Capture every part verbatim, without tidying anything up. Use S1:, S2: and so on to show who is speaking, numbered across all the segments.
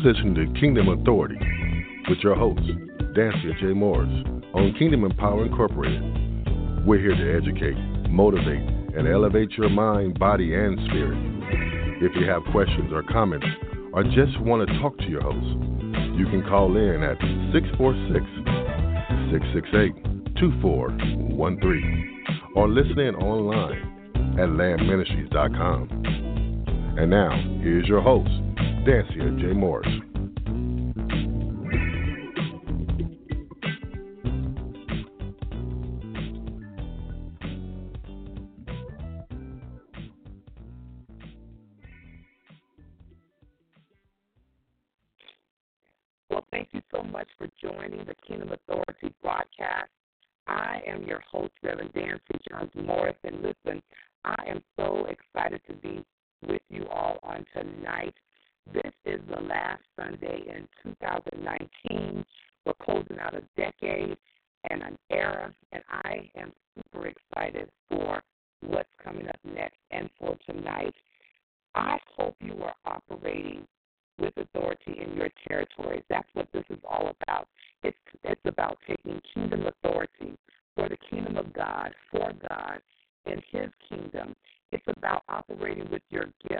S1: listening to Kingdom Authority with your host, Dancia J. Morris, on Kingdom Empower Incorporated. We're here to educate, motivate, and elevate your mind, body, and spirit. If you have questions or comments, or just want to talk to your host, you can call in at six four six, six six eight, two four one three or listen in online at lamb ministries dot com. And now, here's your host, Dancia J. Morris.
S2: Well, thank you so much for joining the Kingdom Authority broadcast. I am your host, Reverend Dancy Jones Morris, and listen, I am so excited to be with you all on tonight. This is the last Sunday in two thousand nineteen. We're closing out a decade and an era, and I am super excited for what's coming up next and for tonight. I hope you are operating with authority in your territories. That's what this is all about. It's it's about taking kingdom authority for the kingdom of God, for God, in His kingdom. It's about operating with your gifts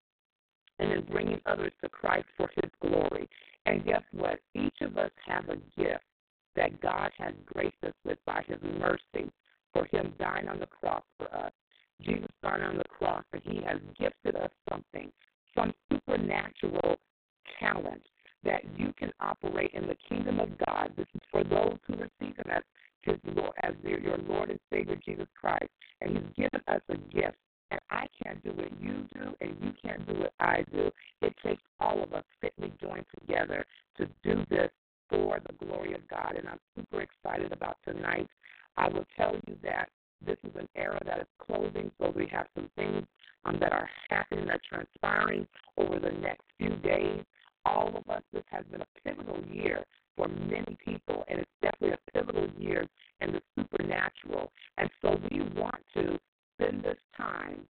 S2: and then bringing others to Christ for His glory. And guess what? Each of us have a gift that God has graced us with by His mercy for Him dying on the cross for us. Jesus died on the cross, and He has gifted us something, some supernatural talent that you can operate in the kingdom of God. This is for those who receive Him as His Lord, as their, your Lord and Savior, Jesus Christ. And He's given us a gift. And I can't do what you do, and you can't do what I do. It takes all of us fitly joined together to do this for the glory of God. And I'm super excited about tonight. I will tell you that this is an era that is closing, so we have some things um, that are happening, that are transpiring over the next few days. All of us, this has been a pivotal year for many people, and it's definitely a pivotal year in the supernatural. And so we want to spend this time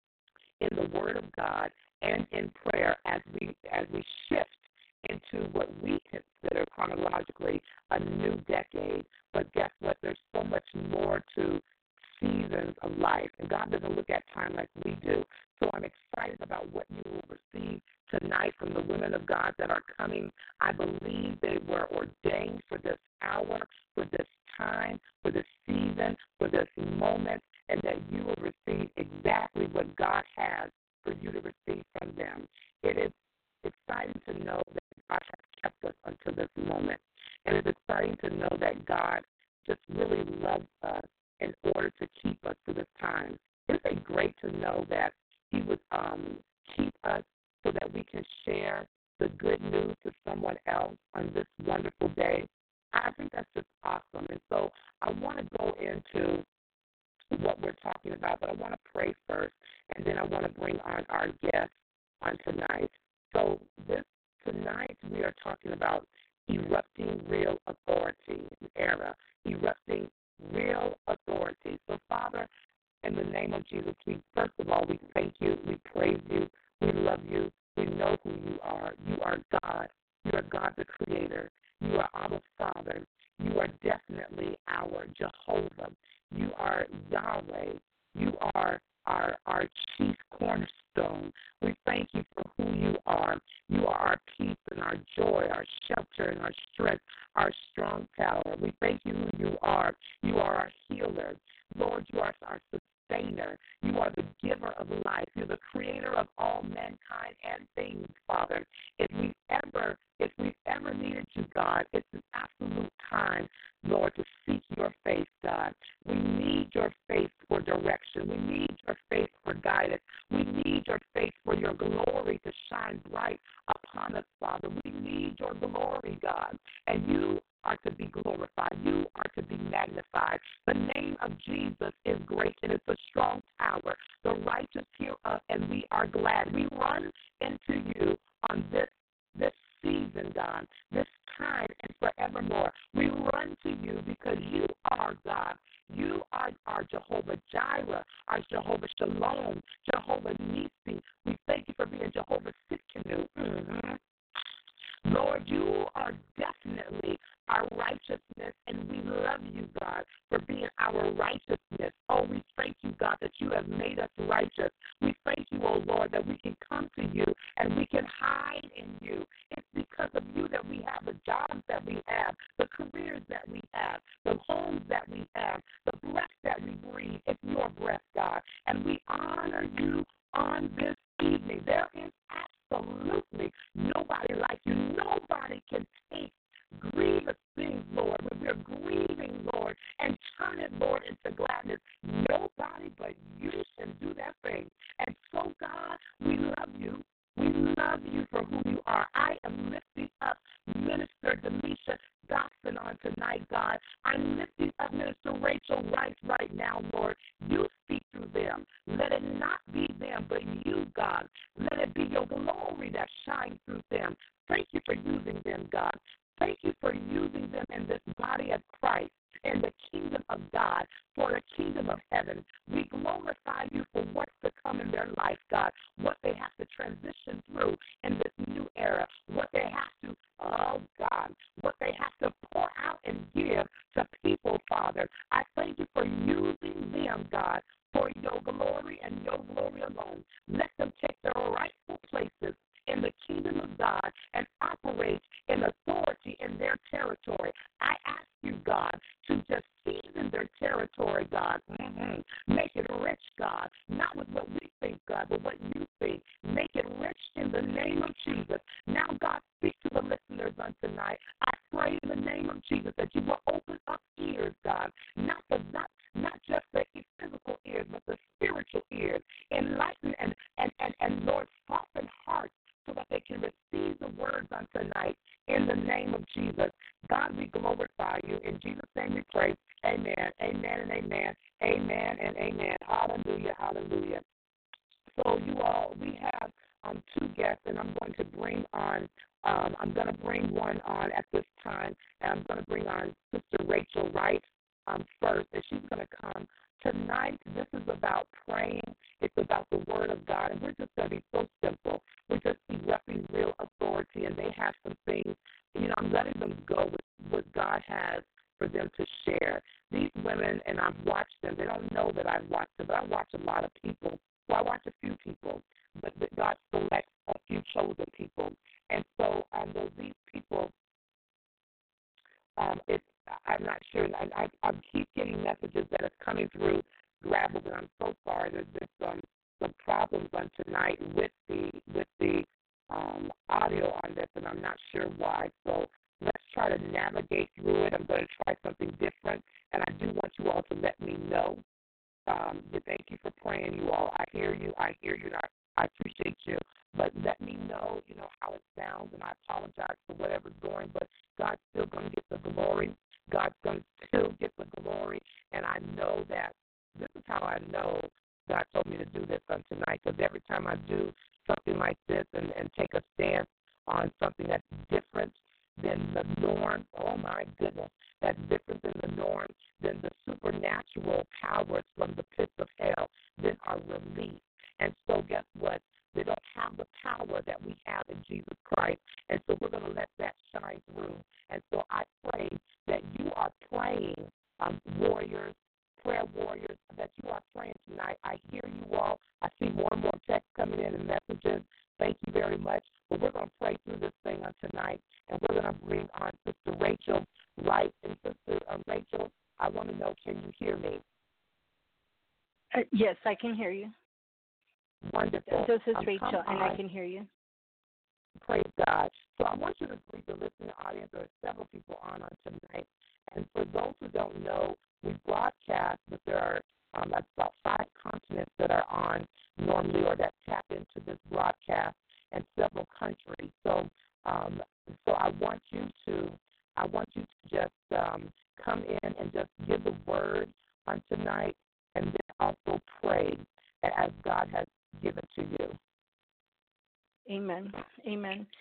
S2: in the Word of God and in prayer as we as we shift into what we consider chronologically a new decade. But guess what? There's so much more to seasons of life, and God doesn't look at time like we do. So I'm excited about what you will receive tonight from the women of God that are coming. I believe they were ordained for this hour, for this time, for this season, for this moment, and that you will receive exactly what God has for you to receive from them. It is exciting to know that God has kept us until this moment, and it's exciting to know that God just really loves us in order to keep us to this time. It's a great to know that He would um, keep us so that we can share the good news to someone else on this wonderful day. I think that's just awesome. And so I want to go into what we're talking about, but I want to pray first, and then I want to bring on our guests on tonight. So this tonight we are talking about erupting real authority era, erupting real authority. So, Father, in the name of Jesus, we first of all, we thank you, we praise you, we love you, we know who you are. You are God. You are God the Creator. You are our Father. You are definitely our Jehovah. You are Yahweh. You are our, our chief cornerstone. We thank you for who you are. You are our peace and our joy, our shelter and our strength, our strong tower. We thank you who you are. You are our healer. Lord, you are our sustainer. You are the giver of life. You're the creator of all mankind and things, Father. If we've ever, if we've ever needed you, God, it's an absolute time, Lord, to seek your face, God. We need your face for direction. We need your face for guidance. We need your face for your glory to shine bright upon us, Father. We need your glory, God. And you are to be glorified. You are to be magnified. The name of Jesus is great, and it's a strong tower. The righteous hear us, and we are glad. We run into you on this this season, God, this time and forevermore. We run to you because you are God. You are our Jehovah Jireh, our Jehovah Shalom, Jehovah Nisi. We thank you for being Jehovah Sitkanu. Mm-hmm. you are definitely our righteousness, and we love you, God, for being our righteousness. Oh, we thank you, God, that you have made us righteous. We thank you, oh Lord, that we can come to you and we can hide in you. It's because of you that we have the jobs that we have, the careers that we have, the homes that we have, the breath that we breathe. It's your breath, God, and we honor you on this evening. There is absolutely nobody like you. Nobody can take grievous things, Lord, when we're grieving, Lord, and turn it, Lord, into gladness. Nobody but you can do that thing. And so, God, we love you. We love you for who you are. I am lifting up Minister Demisha Dotson on tonight, God. I'm lifting up Minister Rachel Rice right now, Lord. You speak through them. Let it not be them, but you, God. Let it be your glory that shines through them. Thank you for using them, God. Thank you for using them in this body of Christ, in the kingdom of God, for the kingdom of heaven. We glorify you for what's to come in their life, God, what they have to transition through in this new era, what they have to, oh God, what they have to pour out and give to people, Father. I thank you for using them, God, for your glory and your glory alone. Let them take their rightful places in the kingdom of God and operate in authority in their territory. I ask you, God, to just season their territory, God. Mm-hmm. Make it rich, God, not with what we think, God, but what you think. Make it rich in the name of Jesus. Now, God, speak to the listeners on tonight. I pray in the name of Jesus that you will open up ears, God, not the not, not just the physical ears, but the spiritual ears. Enlighten and, and, and, and Lord, soften hearts so that they can receive the words on tonight in the name of Jesus. God, we glorify you. In Jesus' name we pray. Amen, amen, and amen. Amen and amen. Hallelujah, hallelujah. So you all, we have um, two guests, and I'm going to bring on, um, I'm going to bring one on at this time, and I'm going to bring on Sister Rachel Wright um, first, and she's going to come. Tonight, this is about praying. It's about the Word of God, and we're just going to be so simple. We're just repping real authority, and they have some things. You know, I'm letting them go with what God has for them to share. These women, and I've watched them. They don't know that I've watched them, but I watch a lot of people. Well, I watch a few people, but God selects a few chosen people. And so um, those, these people, um, it's, I'm not sure. I, I, I keep getting messages that are coming through Grabble, and I'm so sorry. There's been some, some problems on tonight with the with the um, audio on this, and I'm not sure why. So let's try to navigate through it. I'm going to try something different, and I do want you all to let me know. Um, thank you for praying, you all. I hear you. I hear you. And I, I appreciate you. But let me know, you know, how it sounds, and I apologize for whatever's going. But God's still going to get the glory. God's going to still get the glory. And I know that this is how I know God told me to do this on tonight, because every time I do something like this and, and take a stance on something that's different than the norm, oh, my goodness, that's different than the norm, then the supernatural powers from the pits of hell then are released. And so guess what? They don't have the power that we have in Jesus Christ. And so we're going to let that shine through. And so I pray that you are praying, um, warriors, prayer warriors, that you are praying tonight. I hear you all. I see more and more texts coming in and messages. Thank you very much. But we're going to pray through this thing on tonight. And we're going to bring on Sister Rachel Wright. And Sister um, Rachel, I want to know, can you hear me?
S3: Uh, yes, I can hear you.
S2: Wonderful.
S3: This is
S2: um,
S3: Rachel, and I can hear you.
S2: Praise God. So I want you to greet the listening audience. There are several people on on tonight. And for those who don't know, we broadcast, but there are um, about five continents that are on normally or that tap into this broadcast, and several countries. So um, so I want you to I want you to just um, come in and just give the word on tonight, and then also pray as God has given to you.
S3: Amen. Amen.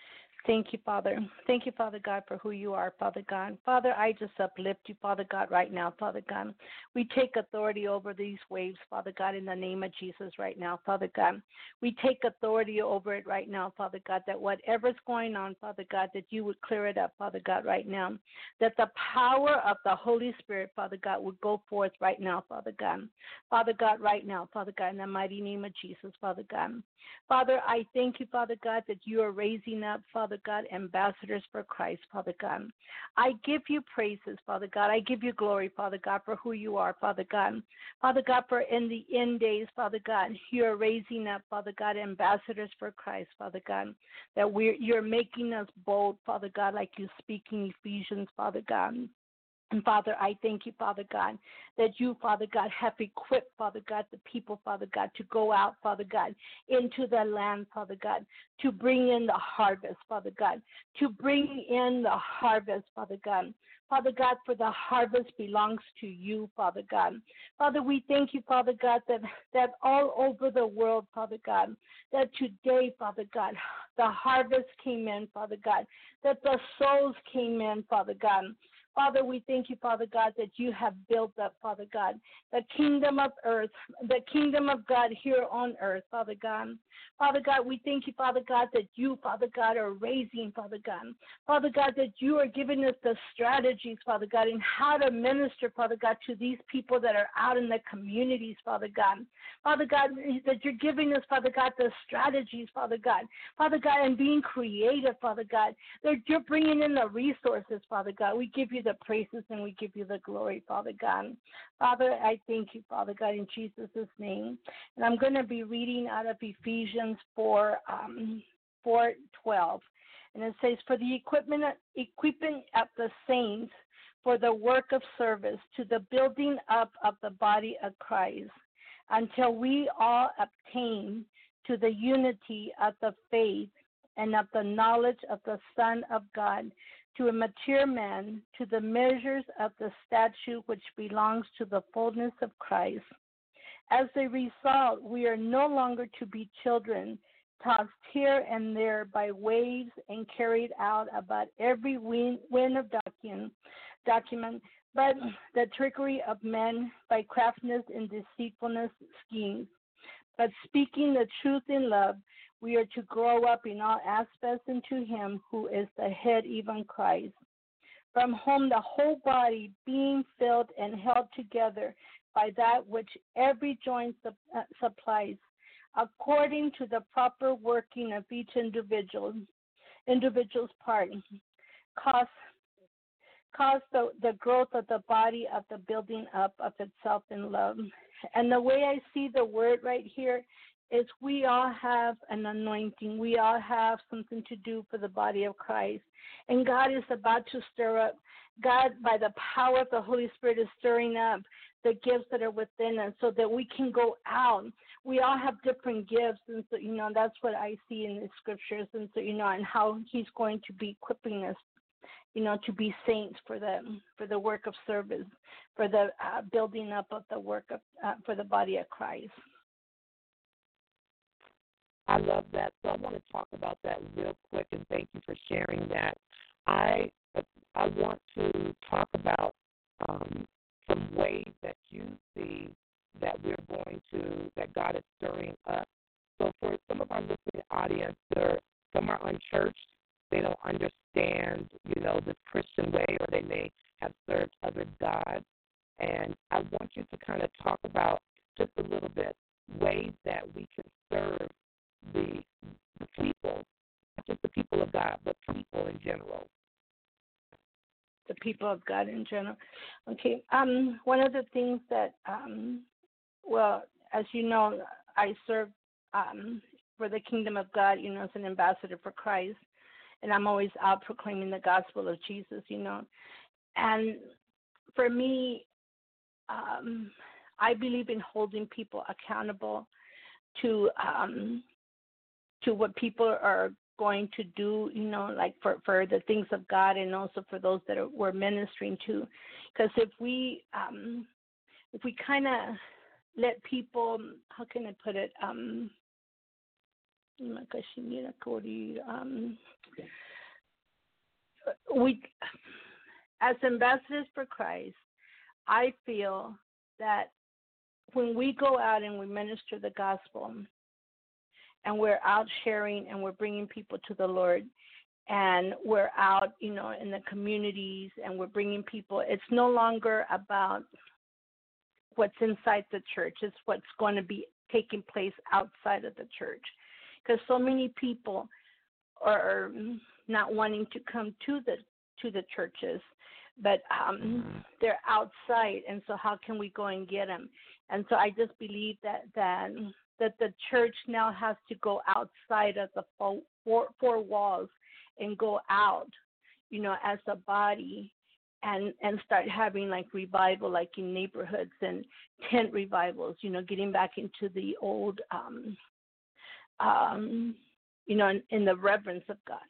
S3: Thank you, Father. Thank you, Father God, for who you are, Father God. Father, I just uplift you, Father God, right now, Father God. We take authority over these waves, Father God, in the name of Jesus right now, Father God. We take authority over it right now, Father God, that whatever's going on, Father God, that you would clear it up, Father God, right now. That the power of the Holy Spirit, Father God, would go forth right now, Father God. Father God, right now, Father God, in the mighty name of Jesus, Father God. Father, I thank you, Father God, that you are raising up, Father God, ambassadors for Christ, Father God. I give you praises, Father God. I give you glory, Father God, for who you are, Father God. Father God, for in the end days, Father God, you are raising up, Father God, ambassadors for Christ, Father God, that we're, you're making us bold, Father God, like you speak in Ephesians, Father God. And Father, I thank you, Father God, that you, Father God, have equipped, Father God, the people, Father God, to go out, Father God, into the land, Father God, to bring in the harvest, Father God, to bring in the harvest, Father God. Father God, for the harvest belongs to you, Father God. Father, we thank you, Father God, that, that all over the world, Father God, that today, Father God, the harvest came in, Father God, that the souls came in, Father God. Father, we thank you, Father God, that you have built up, Father God, the kingdom of earth, the kingdom of God here on earth, Father God. Father God, we thank you, Father God, that you, Father God, are raising, Father God. Father God, that you are giving us the strategies, Father God, in how to minister, Father God, to these people that are out in the communities, Father God. Father God, that you're giving us, Father God, the strategies, Father God. Father God, and being creative, Father God, that you're bringing in the resources, Father God. We give you the praises and we give you the glory, Father God. Father, I thank you, Father God, in Jesus' name. And I'm going to be reading out of Ephesians four, um, four twelve. And it says, for the equipment, equipping of the saints for the work of service to the building up of the body of Christ, until we all obtain to the unity of the faith and of the knowledge of the Son of God, to a mature man, to the measures of the stature which belongs to the fullness of Christ. As a result, we are no longer to be children, tossed here and there by waves and carried out about every wind, wind of document, document, but the trickery of men by craftiness and deceitfulness schemes. But speaking the truth in love, we are to grow up in all aspects into him who is the head, even Christ, from whom the whole body, being filled and held together by that which every joint su- uh, supplies, according to the proper working of each individual, individual's part, cause, cause the, the growth of the body of the building up of itself in love. And the way I see the word right here is we all have an anointing. We all have something to do for the body of Christ. And God is about to stir up. God, by the power of the Holy Spirit, is stirring up the gifts that are within us so that we can go out. We all have different gifts, and so, you know, that's what I see in the scriptures, and so, you know, and how he's going to be equipping us, you know, to be saints for the, for the work of service, for the uh, building up of the work of, uh, for the body of Christ.
S2: I love that. So I want to talk about that real quick, and thank you for sharing that. I I want to talk about um, some ways that you see that we're going to, that God is stirring up. So for some of our listening audience, there, some are unchurched. They don't understand, you know, this Christian way, or they may have served other gods. And I want you to kind of talk about just a little bit ways that we can serve the, the people, not just the people of God, but people in general.
S3: The people of God in general. Okay. Um, one of the things that, um, well, as you know, I serve um, for the kingdom of God, you know, as an ambassador for Christ, and I'm always out proclaiming the gospel of Jesus, you know. And for me, um, I believe in holding people accountable to um, to what people are going to do, you know, like for, for the things of God, and also for those that are, we're ministering to. Because if we um, if we kind of let people, how can I put it? Um, um, we, as ambassadors for Christ, I feel that when we go out and we minister the gospel and we're out sharing and we're bringing people to the Lord and we're out, you know, in the communities and we're bringing people, it's no longer about what's inside the church. It's what's going to be taking place outside of the church. Because so many people are not wanting to come to the to the churches, but um, they're outside, and so how can we go and get them? And so I just believe that that, that the church now has to go outside of the four, four, four walls and go out, you know, as a body and, and start having like revival, like in neighborhoods and tent revivals, you know, getting back into the old, um, um, you know, in, in the reverence of God.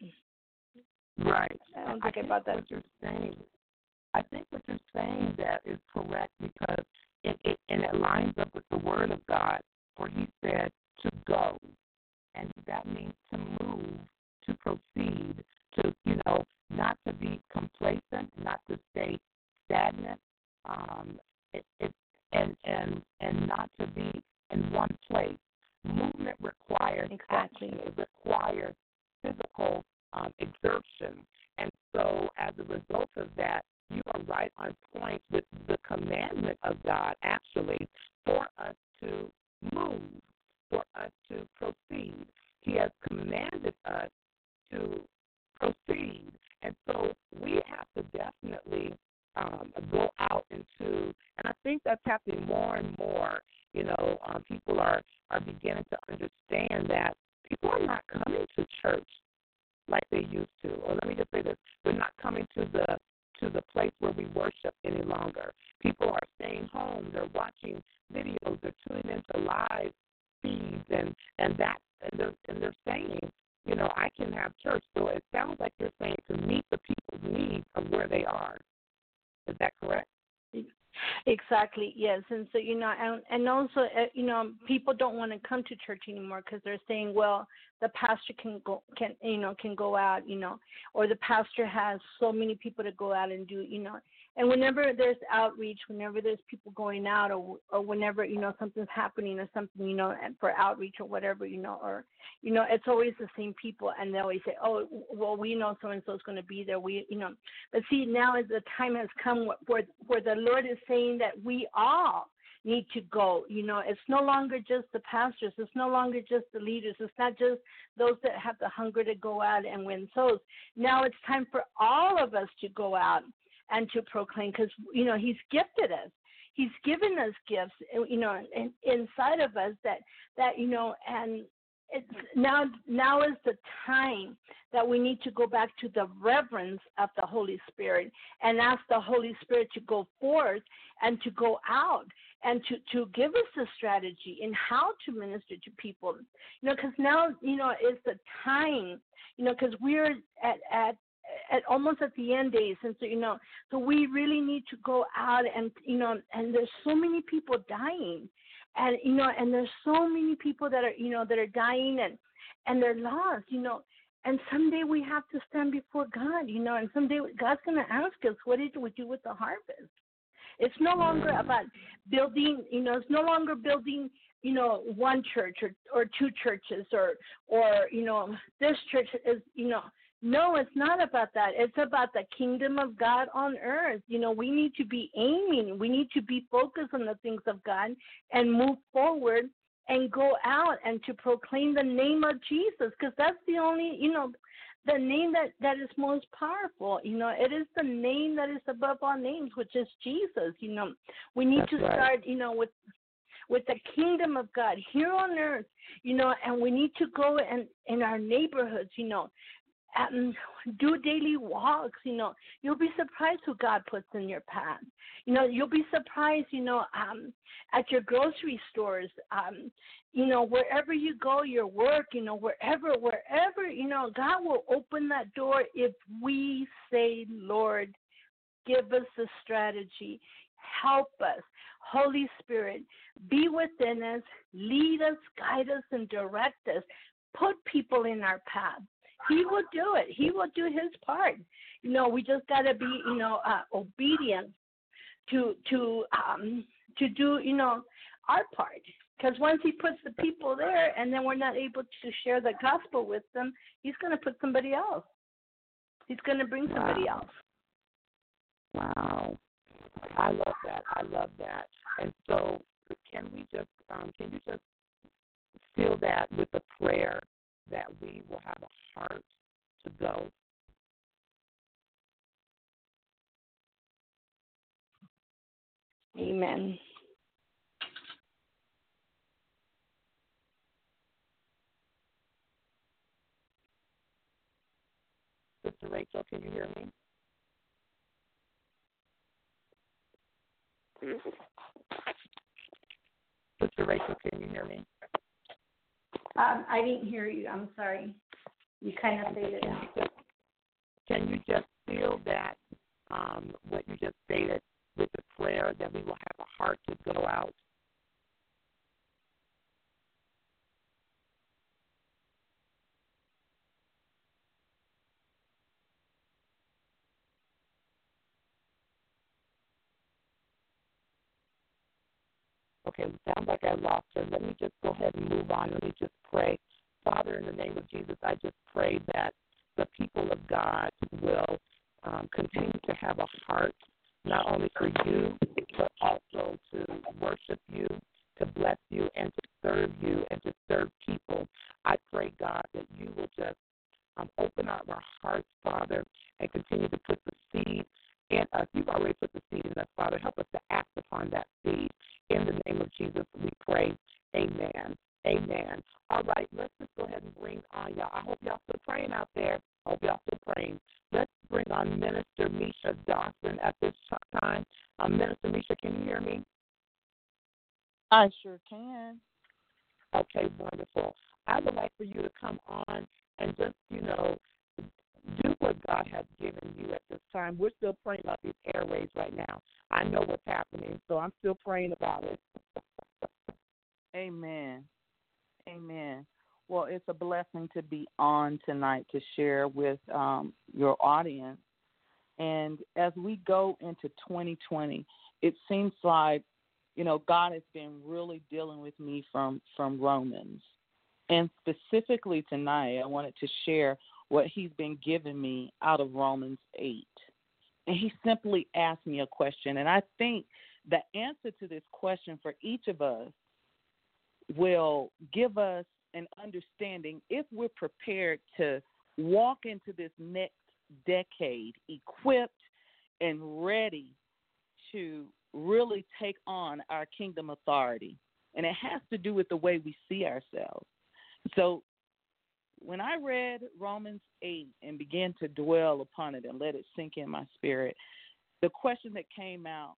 S2: Right.
S3: I don't
S2: I
S3: think
S2: think
S3: about that.
S2: what you're saying, I think what you're saying that is correct because it, it and it lines up with the Word of God, where He said to go, and that means to move, to proceed, to you know, not to be complacent, not to stay stagnant, um, it, it and and and not to be in one place. Movement requires
S3: exactly.
S2: action. It requires physical um, exertion. And so as a result of that, you are right on point with the commandment of God, actually, for us to move, for us to proceed. He has commanded us to proceed. And so we have to definitely um, go out into, and I think that's happening more and more. You know, um, people are, are beginning to understand that people are not coming to church like they used to. Or let me just say this, they're not coming to the to the place where we worship any longer. People are staying home. They're watching videos. They're tuning into live feeds, and, and that and they're and they're saying, you know, I can have church. So it sounds like you're saying to meet the people's needs of where they are. Is that correct?
S3: Exactly, yes. And so, you know, and, and also, uh, you know, people don't want to come to church anymore because they're saying, well, the pastor can go, can, you know, can go out, you know, or the pastor has so many people to go out and do, you know. And whenever there's outreach, whenever there's people going out or or whenever, you know, something's happening or something, you know, for outreach or whatever, you know, or, you know, it's always the same people. And they always say, oh, well, we know so-and-so is going to be there. We, you know, but see, now as the time has come where, where the Lord is saying that we all need to go. You know, it's no longer just the pastors. It's no longer just the leaders. It's not just those that have the hunger to go out and win souls. Now it's time for all of us to go out and to proclaim, because, you know, He's gifted us. He's given us gifts, you know, in, inside of us that, that, you know, and it's now, now is the time that we need to go back to the reverence of the Holy Spirit and ask the Holy Spirit to go forth and to go out and to, to give us a strategy in how to minister to people. You know, because now, you know, is the time, you know, because we're at, at, at almost at the end days, and so, you know, so we really need to go out and, you know, and there's so many people dying, and, you know, and there's so many people that are, you know, that are dying and, and they're lost, you know, and someday we have to stand before God, you know, and someday God's going to ask us, what did we do with the harvest? It's no longer about building, you know, it's no longer building, you know, one church or, or two churches or, or, you know, this church is, you know, no, it's not about that. It's about the kingdom of God on earth. You know, we need to be aiming. We need to be focused on the things of God and move forward and go out and to proclaim the name of Jesus, because that's the only, you know, the name that, that is most powerful. You know, it is the name that is above all names, which is Jesus. You know, we need
S2: That's
S3: to
S2: right.
S3: start, you know, with with the kingdom of God here on earth, you know, and we need to go and in our neighborhoods, you know, Um, do daily walks, you know. You'll be surprised who God puts in your path. You know, you'll be surprised, you know, um, at your grocery stores, um, you know, wherever you go, your work, you know, wherever, wherever, you know, God will open that door if we say, Lord, give us the strategy. Help us. Holy Spirit, be within us, lead us, guide us, and direct us. Put people in our path. He will do it. He will do his part. You know, we just got to be, you know, uh, obedient to to um, to do, you know, our part. Because once he puts the people there and then we're not able to share the gospel with them, he's going to put somebody else. He's going to bring somebody
S2: Wow.
S3: else.
S2: Wow. I love that. I love that. And so can we just, um, can you just seal that with a prayer that we will have a heart to go?
S3: Amen.
S2: Sister Rachel, can you hear me? Sister Rachel, can you hear me?
S3: Um, I didn't hear you. I'm sorry. You kind of faded
S2: Can
S3: out.
S2: you just, can you just feel that, um, what you just stated with the prayer that we will have a heart to go out? Okay, it sounds like I lost her. Let me just go ahead and move on. Let me just pray. Father, in the name of Jesus, I just pray that the people of God will um, continue to have a heart not only for you, but also to worship you, to bless you, and to serve you, and to serve people. I pray, God, that you will just um, open up our hearts, Father, and continue to put the seed in us. You've already put the seed in us, Father. Help us to act upon that seed. In the name of Jesus, we pray. Amen. Amen. All right, let's just go ahead and bring on y'all. I hope y'all still praying out there. I hope y'all still praying. Let's bring on Minister Misha Dawson at this time. Um, Minister Misha, can you hear me?
S4: I sure can.
S2: Okay, wonderful. I would like for you to come on and just, you know, do what God has given you at this time. We're still praying about these airways right now. I know what's happening, so I'm still praying about it.
S4: Amen. Amen. Well, it's a blessing to be on tonight to share with um, your audience. And as we go into twenty twenty, it seems like, you know, God has been really dealing with me from, from Romans. And specifically tonight, I wanted to share what he's been giving me out of Romans eight. And he simply asked me a question. And I think the answer to this question for each of us will give us an understanding if we're prepared to walk into this next decade equipped and ready to really take on our kingdom authority. And it has to do with the way we see ourselves. So when I read Romans eight and began to dwell upon it and let it sink in my spirit, the question that came out,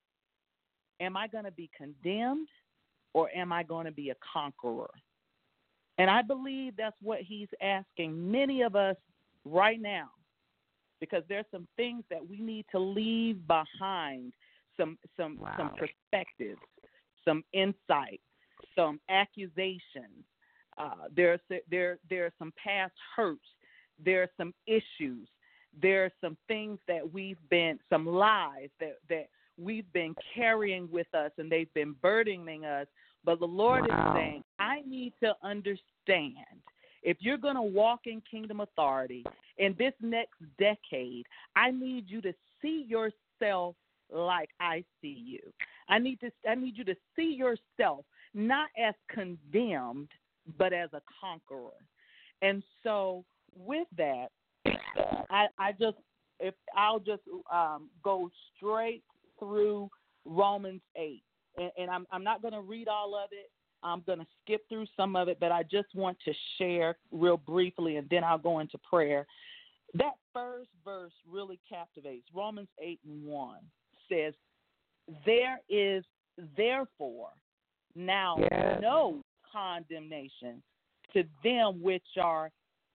S4: am I going to be condemned or am I going to be a conqueror? And I believe that's what he's asking many of us right now, because there's some things that we need to leave behind, some some
S2: Wow.
S4: some perspectives, some insight, some accusations. Uh, there's there there are some past hurts. There are some issues. There are some things that we've been, some lies that, that we've been carrying with us, and they've been burdening us. But the Lord
S2: Wow.
S4: is saying, I need to understand, if you're going to walk in kingdom authority in this next decade, I need you to see yourself like I see you. I need to I need you to see yourself not as condemned, but as a conqueror. And so with that, I, I just if I'll just um, go straight through Romans eight, and, and I'm I'm not going to read all of it. I'm going to skip through some of it, but I just want to share real briefly, and then I'll go into prayer. That first verse really captivates. Romans eight and one says, "There is therefore now
S2: Yes.
S4: no condemnation to them which are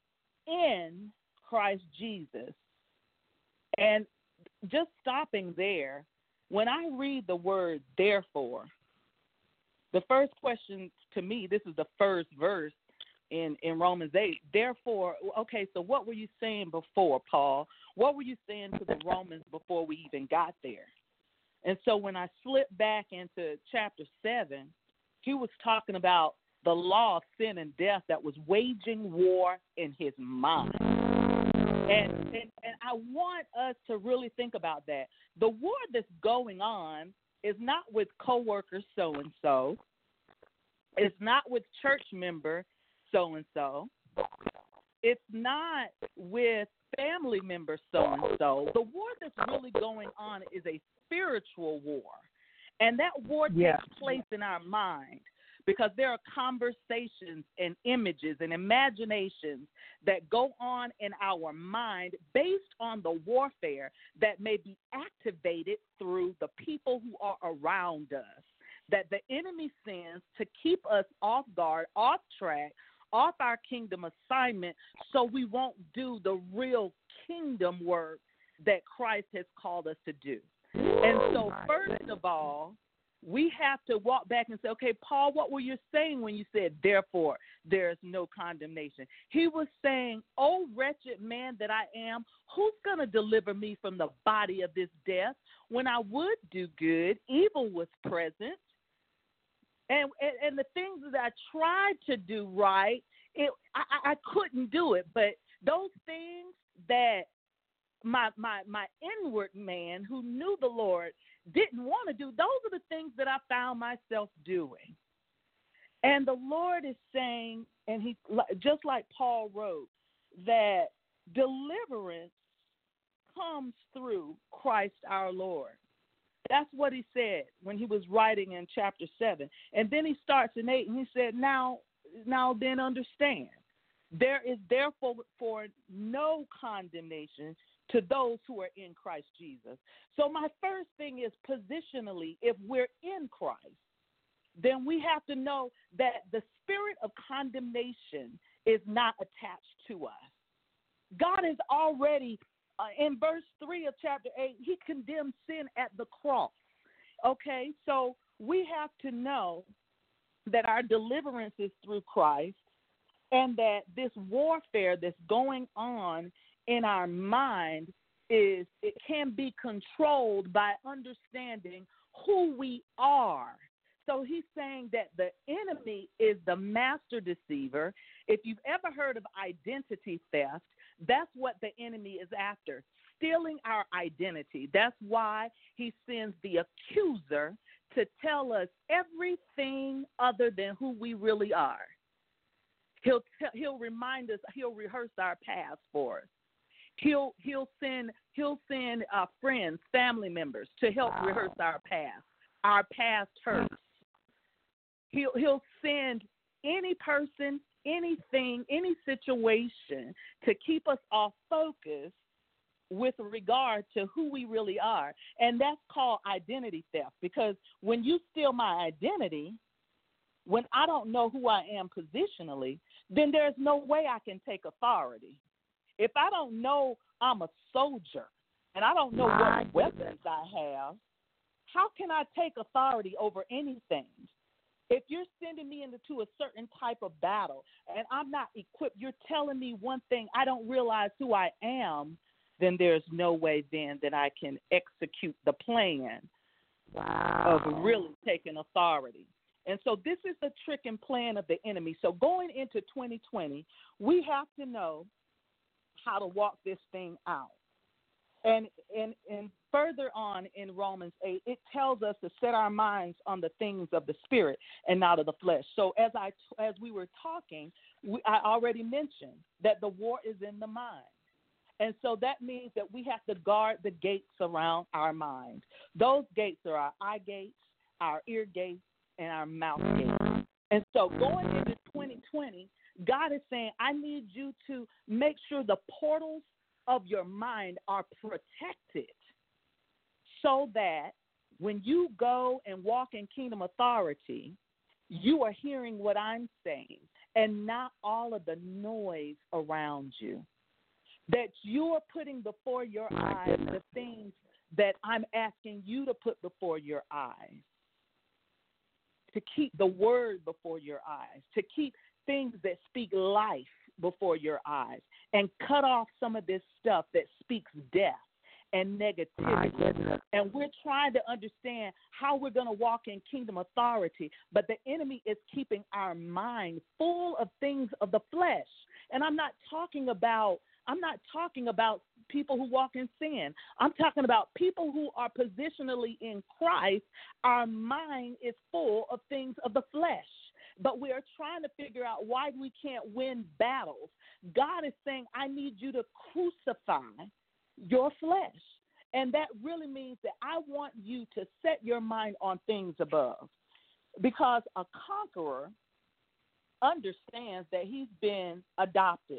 S4: in Christ Jesus." And just stopping there, when I read the word therefore, the first question to me, this is the first verse, in, in Romans eight. Therefore, okay, so what were you saying before, Paul? What were you saying to the Romans before we even got there? And so when I slipped back into chapter seven, he was talking about the law of sin and death that was waging war in his mind. And, and and I want us to really think about that. The war that's going on is not with coworker so-and-so. It's not with church member so-and-so. It's not with family member so-and-so. The war that's really going on is a spiritual war. And that war
S2: yeah.
S4: takes place in our mind because there are conversations and images and imaginations that go on in our mind based on the warfare that may be activated through the people who are around us, that the enemy sends to keep us off guard, off track, off our kingdom assignment, so we won't do the real kingdom work that Christ has called us to do. And so, first of all, we have to walk back and say, okay, Paul, what were you saying when you said, therefore, there is no condemnation? He was saying, oh, wretched man that I am, who's going to deliver me from the body of this death? When I would do good, evil was present. And, and, and the things that I tried to do right, it, I, I couldn't do it. But those things that my, my, my inward man who knew the Lord didn't want to do, those are the things that I found myself doing. And the Lord is saying, and he just like Paul wrote, that deliverance comes through Christ our Lord. That's what he said when he was writing in chapter seven. And then he starts in eight, and he said, now, now then understand, there is therefore for no condemnation to those who are in Christ Jesus. So my first thing is positionally, if we're in Christ, then we have to know that the spirit of condemnation is not attached to us. God is already, uh, in verse three of chapter eight, he condemned sin at the cross. Okay, so we have to know that our deliverance is through Christ, and that this warfare that's going on in our mind is, it can be controlled by understanding who we are. So he's saying that the enemy is the master deceiver. If you've ever heard of identity theft, that's what the enemy is after, stealing our identity. That's why he sends the accuser to tell us everything other than who we really are. He'll t- he'll remind us, he'll rehearse our past for us. He'll he'll send he'll send uh, friends, family members to help wow. rehearse our past, our past hurts. He'll he'll send any person, anything, any situation to keep us off focus with regard to who we really are, and that's called identity theft. Because when you steal my identity, when I don't know who I am positionally, then there's no way I can take authority. If I don't know I'm a soldier and I don't know
S2: My
S4: what weapons I have, how can I take authority over anything? If you're sending me into a certain type of battle and I'm not equipped, you're telling me one thing, I don't realize who I am, then there's no way then that I can execute the plan
S2: wow.
S4: of really taking authority. And so this is the trick and plan of the enemy. So going into twenty twenty, we have to know how to walk this thing out. And, and and further on in Romans eight, it tells us to set our minds on the things of the spirit and not of the flesh. So as I as we were talking, we, I already mentioned that the war is in the mind. And so that means that we have to guard the gates around our mind. Those gates are our eye gates, our ear gates, and our mouth gates. And so going into twenty twenty, God is saying, I need you to make sure the portals of your mind are protected so that when you go and walk in kingdom authority, you are hearing what I'm saying and not all of the noise around you. That you are putting before your
S2: My
S4: eyes
S2: goodness.
S4: the things that I'm asking you to put before your eyes. To keep the word before your eyes, to keep things that speak life before your eyes and cut off some of this stuff that speaks death and negativity. And we're trying to understand how we're going to walk in kingdom authority, but the enemy is keeping our mind full of things of the flesh. And I'm not talking about I'm not talking about people who walk in sin. I'm talking about people who are positionally in Christ. Our mind is full of things of the flesh, but we are trying to figure out why we can't win battles. God is saying, I need you to crucify your flesh. And that really means that I want you to set your mind on things above, because a conqueror understands that he's been adopted,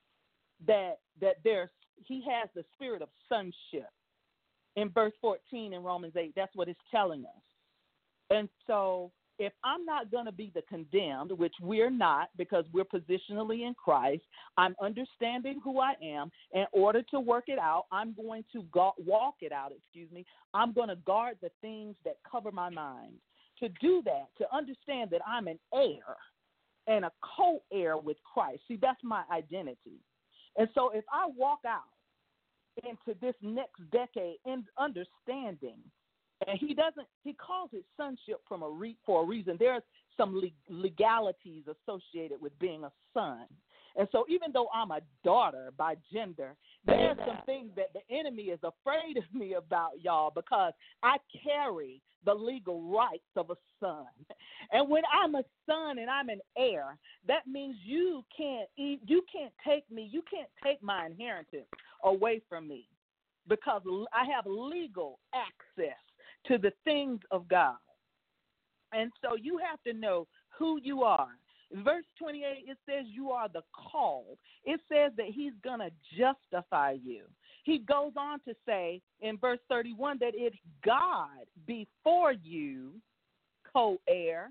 S4: that that there's he has the spirit of sonship. In verse fourteen in Romans eight, that's what it's telling us. And so if I'm not going to be the condemned, which we're not because we're positionally in Christ, I'm understanding who I am. In order to work it out, I'm going to go, walk it out, excuse me. I'm going to guard the things that cover my mind. To do that, to understand that I'm an heir and a co-heir with Christ. See, that's my identity. And so if I walk out into this next decade in understanding, and he doesn't, he calls it sonship from a re, for a reason. There's some legalities associated with being a son. And so even though I'm a daughter by gender, there's some things that the enemy is afraid of me about, y'all, because I carry the legal rights of a son. And when I'm a son and I'm an heir, that means you can't you can't take me, you can't take my inheritance away from me, because I have legal access to the things of God. And so you have to know who you are. Verse twenty-eight, it says you are the called. It says that he's going to justify you. He goes on to say in verse thirty-one that if God before you, co-heir,